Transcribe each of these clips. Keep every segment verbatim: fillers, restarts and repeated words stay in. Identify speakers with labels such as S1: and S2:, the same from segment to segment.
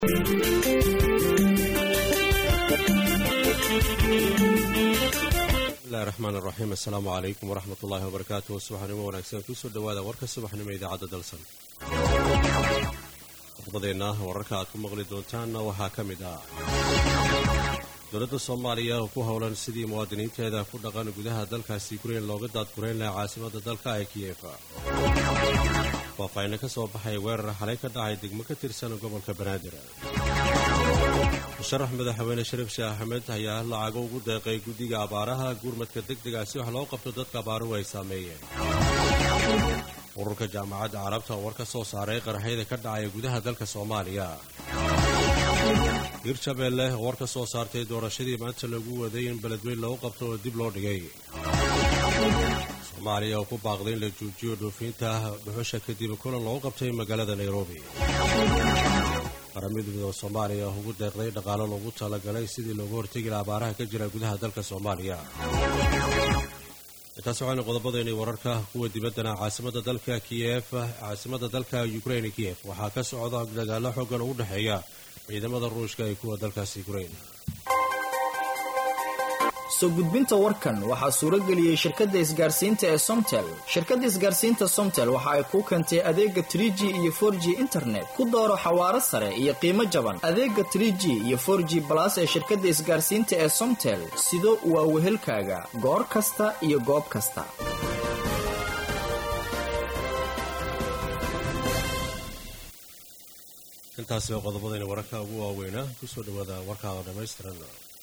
S1: bismillahi raxmaan raxiim assalaamu calaykum waraxmat ullaahi wabarakaatuh subaxnimo wanaagsan kusoo dhawaada warka subaxnimo idaacadda dalsan khudbadeenna wararka aad ku maqli doontaanna waxaa ka mid ah dowladda soomaaliya oo ku howlan sidii muwaadiniinteeda ku dhaqan gudaha dalkaasi ukrain looga daadgurayn lahaa caasimadda dalka ee kiyefa faahfaahinna ka soo baxay weerar xalay ka dhacay degmo ka tirsan gobolka banaadir musharax madaxweyne shariif sheekh axmed ayaa lacago ugu deeqay guddiga abaaraha gurmadka degdega si wax loo qabto dadka abaaruhu ay saameeyeen ururka jaamacadda carabta oo war ka soo saaray qaraxyada ka dhacaya gudaha dalka soomaaliya hirshabeelle oo war ka soo saartay doorashadii maanta lagu waday in beledweyn lagu qabto oo dib loo dhigay soomaaliya oo ku baaqday in la joojiyo dhoofinta dhuxusha kadib kulan loogu qabtay magaalada nairobi qaramada soomaaliya ugu deeqday dhaqaalo loogu talagalay sidii loogu hortegi lahaa abaaraha ka jira gudaha dalka soomaaliya intaas waxaynu qodobadeennii wararka kuwa dibaddana caasimadda dalka kiyef caasimadda dalka ukrain kiyef waxaa ka socda dagaallo xoogan u dhexeeya ciidamada ruushka iyo kuwa dalkaasi ukrain
S2: soo gudbinta warkan waxaa suurageliyey shirkadda isgaarsiinta ee somtel shirkadda isgaarsiinta somtel waxa ay kuu keentay adeega three g iyo four g internet ku dooro xawaaro sare iyo qiimo jaban adeega three g iyo four g plus ee shirkadda isgaarsiinta ee somtel sido waa wehelkaaga goor kasta iyo goob kasta
S1: intaasi oo qodobadayna wararka ugu waaweynaa kusoo dhawaada warkaada dhammaystiran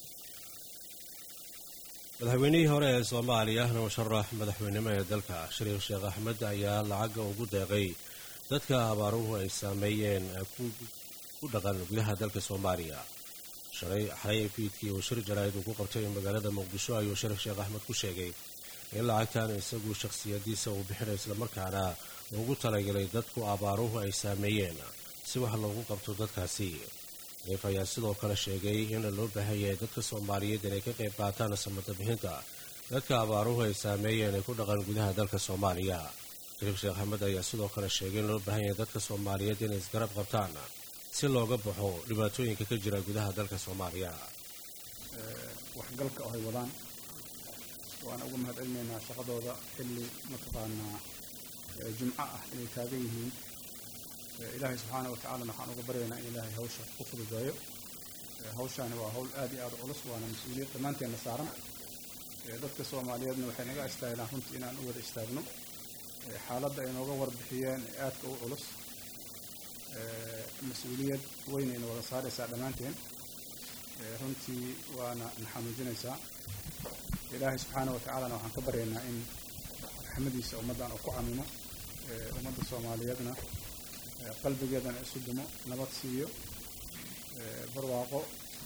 S1: madaxweynihii hore ee soomaaliya musharax madaxweynimo ee dalka shariif sheekh axmed ayaa lacaga ugu deeqay dadka abaaruhu ay saameeyeen ku dhaqan gudaha dalka soomaaliya xalay fiidkii uu shir jaraa'id uu ku qabtay magaalada muqdisho ayuu shariif sheekh axmed ku sheegay in lacagtan isagu shakhsiyadiisa uu bixinay islamarkaana ugu talagalay dadku abaaruhu ay saameeyeen si wax loogu qabto dadkaasi neef ayaa sidoo kale sheegay in loo baahan yahay dadka soomaaliyeed inay ka qayb qaataan samata bixinta dadka abaaruhu ay saameeyeen ay ku dhaqan gudaha dalka soomaaliya shariif sheekh axmed ayaa sidoo kale sheegay in loo baahan yahay dadka soomaaliyeed inay isgarab qabtaan si looga baxo dhibaatooyinka ka jira gudaha dalka soomaaliya
S3: waxgalka oo ay wadaan waana uga mahadcelinaynaa shaqadooda xilli mataqaanaa jumco ah inay taagan yihiin ilaahay subxaana watacaalana waxaan uga baryaynaa in ilaahay hawsha ku fududeeyo hawshaani waa hawl aad iyo aad u culus waana mas-uuliyad dhammaanteenna saaran dadka soomaaliyeedna waxay naga istaahilaan runtii inaan u wada istaagno xaaladda ay nooga warbixiyeen ee aadka u culus mas-uuliyad weynayna wada saaraysaa dhammaanteen runtii waana naxanuujinaysaa ilaahay subxaana watacaalana waxaan ka baryaynaa in raxmadiisa ummaddan uu ku camimo ummadda soomaaliyeedna qalbigeedana isu dumo nabad siiyo barwaaqo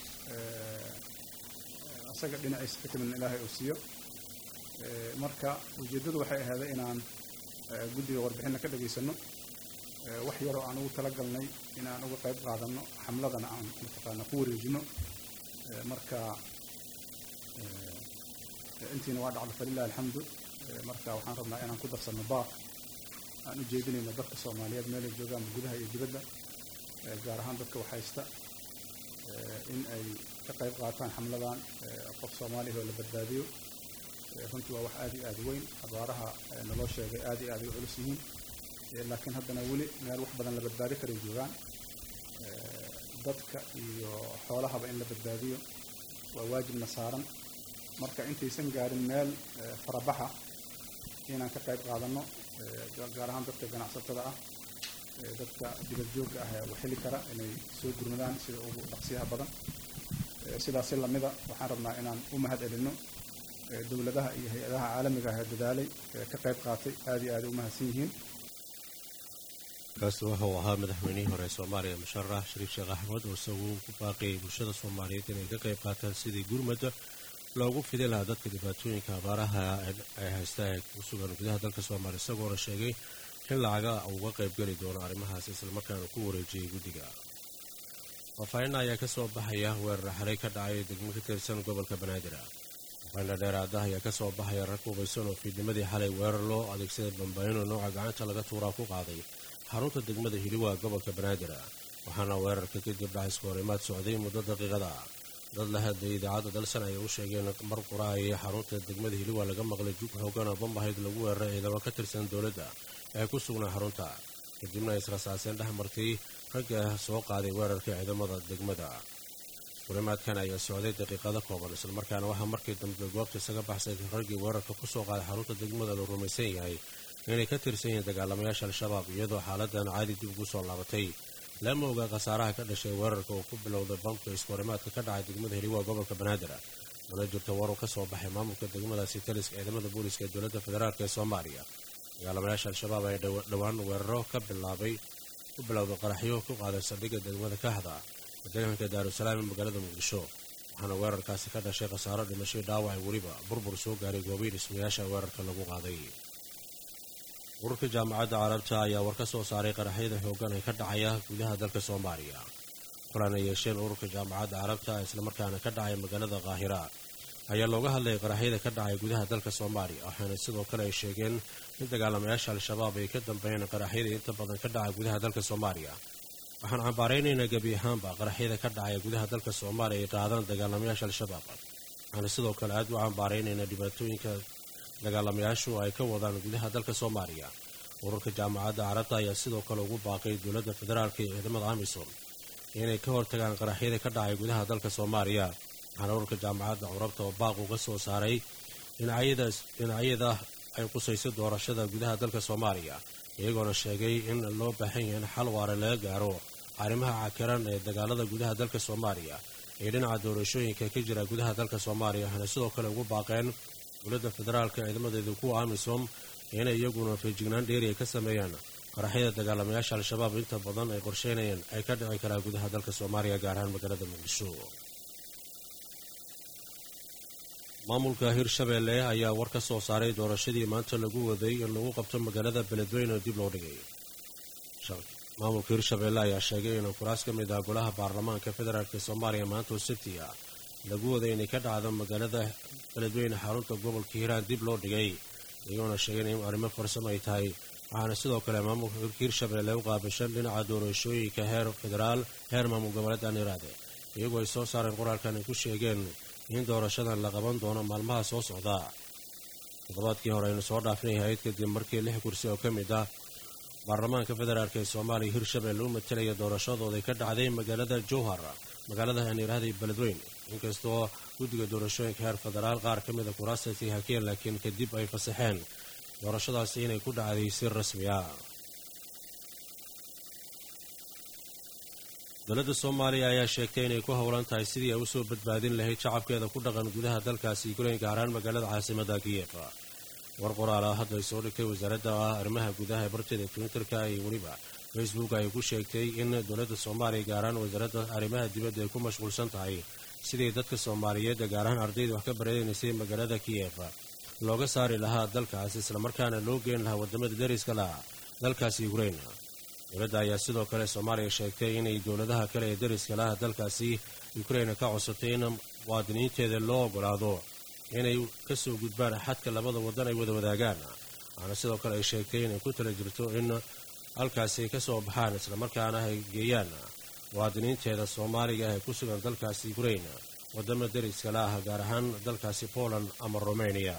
S3: asaga dhinaciisa ka timidna ilaahay uu siiyo marka ujeeddadu waxay ahaaday inaan guddiga warbixinna ka dhagaysano wax yaroo aan ugu talagalnay inaan uga qayb qaadanno xamladana aan mataqaana ku wareejino marka intiina waa dhacdo falilahi alxamdu marka waxaan rabnaa inaan ku darsanno baaq aan u jeedinayno dadka soomaaliyeed meelay joogaan gudaha iyo dibadda gaar ahaan dadka waxhaysta in ay ka qayb qaataan xamladan qof soomaaliya oo la badbaadiyo runtii waa wax aad iyo aad weyn abaaraha naloo sheegay aad iyo aad ay u culus yihiin laakiin haddana weli meel wax badan la badbaadi karay joogaan dadka iyo xoolahaba in la badbaadiyo waa waajibna saaran marka intaysan gaarin meel farabaxa inaan ka qayb qaadanno gaar ahaan dadka ganacsatada ah dadka dibad joogga ah ee waxili kara inay soo gurmadaan sida ugu dhaqsiyaha badan sidaasi lamida waxaan rabnaa inaan u mahad celinno dowladaha iyo hay-adaha caalamiga ah ee dadaalay ka qayb qaatay aad iyo aad u mahadsan yihiin
S1: kaasi wuxuu ahaa madaxweynihii hore ee soomaaliya musharax shariif sheekh axmed oo isagu ku baaqiyay bulshada soomaaliyeed inay ka qayb qaataan sidii gurmadda loogu fidin lahaa dadka dhibaatooyinka abaaraha ay haysta ee ku sugan gudaha dalka soomaaliya isagoona sheegay in lacaga uga qayb geli doono arrimahaas islamarkaana ku wareejiyey guddiga faahfaahin ayaa ka soo baxaya weerar xalay ka dhacay degmo ka tirsan gobolka banaadir waxaana dheeraadaha ayaa ka soo baxaya rag hubaysan oo fiidnimadii xalay weerar loo adeegsaday bambaanino nooca gacanta laga tuuraa ku qaaday xarunta degmada hiliwa gobolka banaadir waxaana weerarka kadib dhacay iskoorimaad socday muddo daqiiqada. dad la hadlayay idaacadda dalsan ayay u sheegeen mar quraayay xarunta degmada hiliwa laga maqlay jug xoogan oo bambahayd lagu weeraray ciidamo ka tirsan dowladda ee ku sugnaa xarunta, kadibna ay israsaaseen dhex martay ragga soo qaaday weerarka ciidamada degmada. iskoorimaadkan ayaa socday daqiiqado kooban, islamarkaana waxaa markii dambe goobta isaga baxsay raggii weerarka ku soo qaaday xarunta degmada la rumaysan yahay inay ka tirsan yihiin dagaalamayaasha al-shabaab, iyadoo xaaladan caadi dib ugu soo laabatay. lama oga khasaaraha ka dhashay weerarka uu ku bilowday bamka iskoorimaadka ka dhacay degmada hiliwa gobolka banaadir, mana jirto warar ka soo baxay maamulka degmadaasi taliska ciidamada booliska ee dowladda federaalk ee soomaaliya. dagaalamayaasha al-shabaab ayaa dhowaan weeraro ka bilaabay ku bilowday qaraxyo ku qaaday saldhigga degmada kahda ee deegaanka daarusalaam ee magaalada muqdisho, waxaana weerarkaasi ka dhashay khasaaro dhimashay dhaawacay weliba burbur soo gaaray goobay dhismayaasha weerarka lagu qaaday. ururka jaamacadda carabta ayaa war ka soo saaray qaraxyada xooggan ee ka dhacaya gudaha dalka soomaaliya. kulan ay yeesheen ururka jaamacadda carabta islamarkaana ka dhacay magaalada qaahira ayaa looga hadlayay qaraxyada ka dhacay gudaha dalka soomaaliya, waxaana sidoo kale ay sheegeen in dagaalamayaasha al-shabaab ay ka dambeeyeen qaraxyada inta badan ka dhacay gudaha dalka soomaaliya. waxaan cambaaraynaynaa gebi ahaanba qaraxyada ka dhacaya gudaha dalka soomaaliya ay qaadaan dagaalamayaasha al-shabaab, waxaana sidoo kale aad u cambaaraynaynaa dhibaatooyinka dagaalamayaashu ay ka wadaan gudaha dalka soomaaliya. ururka jaamacadda carabta ayaa sidoo kale ugu baaqay dowladda federaalk iyo ciidamada amisom inay ka hortagaan qaraxyada ka dhacay gudaha dalka soomaaliya, waxaana ururka jaamacadda carabta oo baaq uga soo saaray dhinacyada ay qusayso doorashada gudaha dalka soomaaliya, iyagoona sheegay in loo baahan yahay in xal waare laga gaaro arrimaha cakiran ee dagaalada gudaha dalka soomaaliya ee dhinaca doorashooyinka ka jira gudaha dalka soomaaliya, waxaana sidoo kale ugu baaqeen dowladda federaalka ciidamadeedu kuwa amisom inay iyaguna feejignaan dheeri ay ka sameeyaan qaraxyada dagaalamayaasha al-shabaab inta badan ay qorsheynayeen ay ka dhici karaa gudaha dalka soomaaliya, gaar ahaan magaalada muqdisho. maamulka hirshabeelle ayaa war ka soo saaray doorashadii maanta lagu waday in lagu qabto magaalada beledweyne oo dib loo dhigay. maamulka hirshabeelle ayaa sheegay in kuraas ka mid ah golaha baarlamaanka federaalk soomaaliya maanta oo sabti ah lagu waday inay ka dhacdo magaalada beledweyne xarunta gobolka hiiraan dib loo dhigay, iyagoona sheegeen in arrimo farsamo ay tahay. waxaana sidoo kale maamulka hirshabeelle u qaabishan dhinaca doorashooyinka heer federaal heer maamul goboleed aaniraade, iyagoo ay soo saareen qoraalkan ay ku sheegeen in doorashadan la qaban doono maalmaha soo socda. toddobaadkii hore aynu soo dhaafnay ahayd kadib markii lix kursi oo ka mid ah baarlamaanka federaalk ee soomaaliya hirshabeelle u matalaya doorashadooday ka dhacday magaalada jowhar magaalada aaniraade iyo beledweyne, inkastoo guddiga doorashooyinka heer federaal qaar ka mida kuraastaasi hakeen, laakiin kadib ay fasaxeen doorashadaasi inay ku dhacday si rasmi ah. dowladda soomaaliya ayaa sheegtay inay ku howlan tahay sidii ay u soo badbaadin lahayd shacabkeeda ku dhaqan gudaha dalkaasi ukrain, gaar ahaan magaalada caasimadda kiyef. war qoraal ah hadda ay soo dhigtay wasaaradda arrimaha gudaha ee barteeda twitterka iyo weliba facebook ay ku sheegtay in dowladda soomaaliya gaar ahaan wasaaradda arrimaha dibadda ay ku mashquulsan tahay sidii dadka soomaaliyeed gaar ahaan ardayda wax ka baranaysay magaalada kiyef looga saari lahaa dalkaas, islamarkaana loo geen lahaa wadamada dariska laha dalkaasi ukrain. dowladda ayaa sidoo kale soomaaliya sheegtay inay dowladaha kale ee dariska laha dalkaasi ukrain ka codsatay in muwaadiniinteeda loo ogolaado inay ka soo gudbaan xadka labada waddan ay wada wadaagaan, waxaana sidoo kale ay sheegtay inay ku tala jirto in halkaasi ka soo baxaan islamarkaana ay geeyaan muwaadiniinteeda soomaaliga ah ee ku sugan dalkaasi ukrain wadamo dariska la ah, gaar ahaan dalkaasi poland ama romania.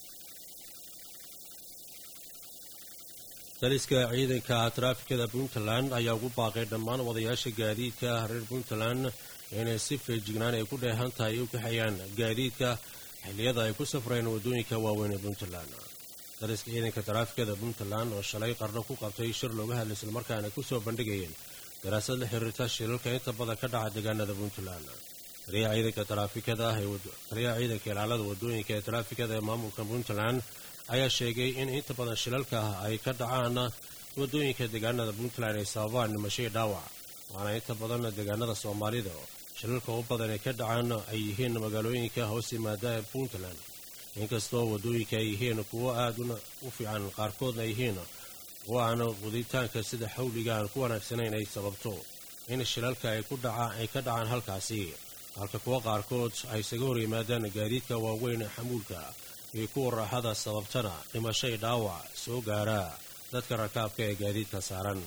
S1: daliska ciidanka taraafikada puntland ayaa ugu baaqay dhammaan wadayaasha gaadiidka reer puntland inay si feejignaan ay ku dheehan tahay u kaxeeyaan gaadiidka xilliyada ay ku safreen waddooyinka waaweyn ee puntland. daliska ciidanka taraafikada puntland oo shalay qarno ku qabtay shir looga hadlay islamarkaana ku soo bandhigayeen daraasad la xiriirta shilalka inta badan ka dhaca deegaanada puntland. taliyaha ciidanka taraafikada ah taliyaha ciidanka ilaalada waddooyinka ee taraafikada ee maamulka puntland ayaa sheegay in inta badan shilalka ah ay ka dhacaan waddooyinka deegaanada puntland ay sababaan dhimasho dhaawac, waana inta badan deegaanada soomaalida shilalka u badan ay ka dhacaan ay yihiin magaalooyinka hoos yimaada ee puntland, inkastoo waddooyinka ay yihiin kuwo aad u fiican, qaarkoodna ay yihiin kuwo aan waditaanka sida xawliga aan ku wanaagsanayn ay sababto in shilalka ay ku dhacaan ay ka dhacaan halkaasi, halka kuwa qaarkood ay isaga hor yimaadaan gaadiidka waaweyn ee xamuulka iyo kuwa raaxada sababtana dhimashay dhaawac soo gaara dadka rakaabka ee gaadiidka saaran.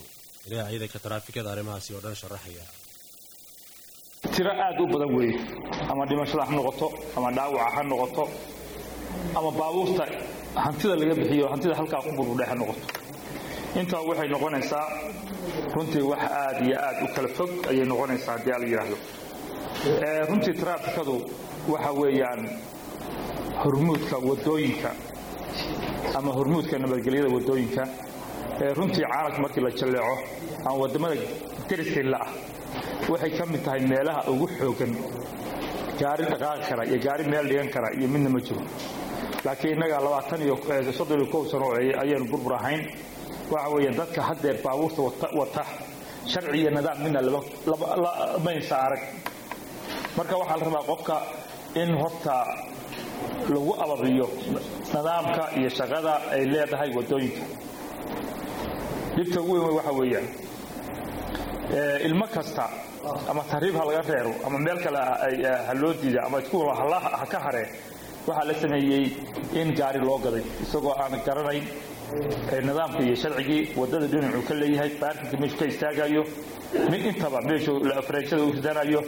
S1: ilaa ciidanka taraafikada arrimahaasi oo dhan sharaxaya.
S4: tiro aad u badan weeye ama dhimashada ha noqoto ama dhaawaca ha noqoto ama baabuurta hantida laga bixiyo hantida halkaa ku burbudhay ha noqoto intaa waxay noqonaysaa runtii wax aad iyo aad u kala fog ayay noqonaysaa haddii la yidhaahdo runtii taraafikadu waxa weeyaan hormuudka wadooyinka ama hormuudka nabadgelyada wadooyinka runtii caalamka markii la jaleeco aan wadamada dariskayla ah waxay ka mid tahay meelaha ugu xoogan gaari dhaqaaqi kara iyo gaari meel dhigan kara iyo midna ma jiro laakiin innaga labaatan iyo soddon iyo kow sano ayaanu burbur ahayn waxa weeye dadka haddeer baabuurta wata sharci iyo nidaam midna maysa arag marka waxaa la rabaa qofka in horta lagu ababiyo nidaamka iyo shaqada ay leedahay wadooyinka dhibta ugu weyn waxa weeyaan ilmo kasta ama tahriib ha laga reero ama meel kale ha loo diida ama iskuul ha ka haree waxaa la sameeyey in gaari loo gaday isagoo aan garanayn nidaamka iyo sharcigii wadada dhinacuu ka leeyahay baarkinka meeshu ka istaagayo mid intaba meeshu la afreejada u ridanayo.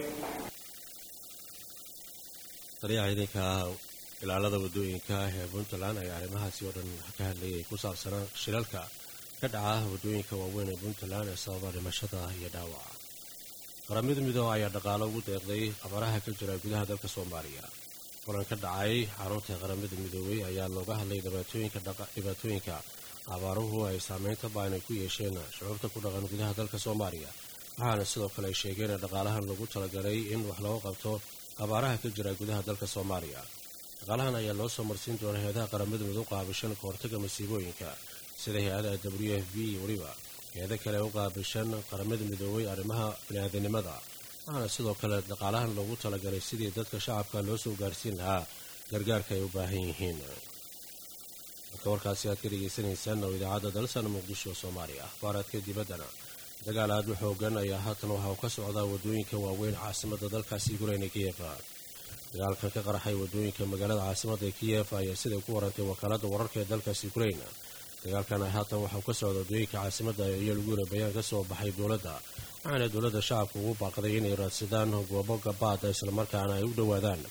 S1: taliyaha ciidanka ilaalada wadooyinka ee puntland ayaa arrimahaasi oo dhan ka hadlayay ku saabsanaa shilalka ka dhaca wadooyinka waaweyn ee puntland ee sababa dhimashada iyo dhaawaca. qaramada midoobe ayaa dhaqaalo ugu deeqday abaaraha ka jira gudaha dalka soomaaliya. kulan ka dhacay xarunta qaramada midoobey ayaa looga hadlay dhibaatooyinka abaaruhu ay saameynta ba'an ay ku yeesheen shucuubta ku dhaqan gudaha dalka soomaaliya waxaana sidoo kale ay sheegeen in dhaqaalahan lagu talagalay in wax looga qabto abaaraha ka jira gudaha dalka soomaaliya. dhaqaalahan ayaa loo soo marsiin doona hay-adaha qaramada midoobe qaabishan ka hortaga masiibooyinka sida hay-ada w f b iyo weliba hay-ada kale u qaabishan qaramada midoobey arrimaha bini'aadanimada waxaana sidoo kale dhaqaalahan loogu talagalay sidii dadka shacabka loo soo gaarsiin lahaa gargaarka ay u baahan yihiin. marka warkaasi aad ka dhegaysanaysaan oo idaacadda dalsan muqdisho soomaaliya. akhbaaraadka dibaddana dagaal aad u xoogan ayaa haatan waxa uu ka socdaa wadooyinka waaweyn caasimada dalkaasi ukraine ee kiyef. dagaalkan ka qaraxay wadooyinka magaalada caasimada ee kiyef ayaa siday ku warantay wakaaladda wararka ee dalkaasi ukraine. dagaalkan haatan waxauu ka socda wadooyinka caasimada iyo lagu yiri bayaan ka soo baxay dowladda waxaana dowladda shacabka ugu baaqday inay raadsadaan goobo gabaad islamarkaana ay u dhowaadaan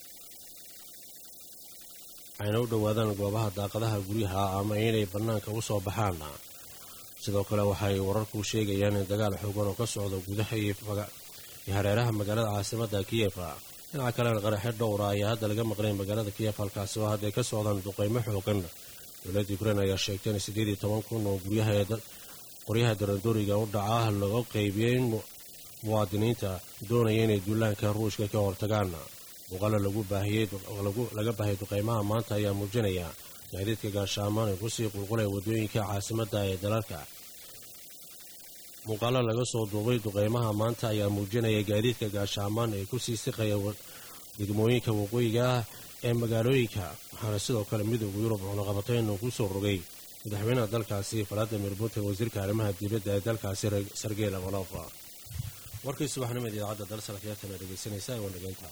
S1: ayna u dhowaadaan goobaha daaqadaha guryaha ama inay bannaanka u soo baxaan. sidoo kale waxay wararku sheegayaan in dagaal xoogan oo ka socda gudaha iyo hareeraha magaalada caasimada kiyef. dhinaca kalena qaraxyo dhowra ayaa hadda laga maqlay magaalada kiyef halkaasi oo hadday ka socdaan duqeymo xoogan. dowladda ukraine ayaa sheegtay in siddeed iyo toban kun oo guryaha qoryaha darandooriga u dhaca laga qaybiyey muwaadiniinta doonaya inay duulaanka ruushka ka hortagaan. muuqaalo lagu baahiyey laga baahiyay duqeymaha maanta ayaa muujinaya gaadiidka gaashaamaan ay kusii qulqulay wadooyinka caasimada ee dalalka. muuqaalo laga soo duubay duqeymaha maanta ayaa muujinaya gaadiidka gaashaamaan ay kusii siqaya degmooyinka waqooyiga ah ee magaalooyinka waxaana sidoo kale midowga yurub cunaqabatay inuu ku soo rogay madaxweynaha dalkaasi valadimir putin wasiirka arrimaha dibadda ee dalkaasi sergey lavrov. warkii subaxnimada idaacadda dalsan khiyaartana dhegaysanaysa ee wanageynta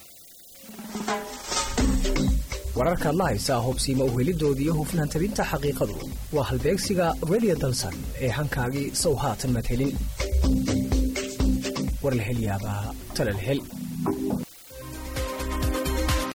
S5: wararkaad la haysaa hubsiima uhelidoodii iyo hufnaan tabinta xaqiiqadu waa halbeegsiga radio dalsan ee hankaagii sow haatan madhelin warlahelyaabaha talalhel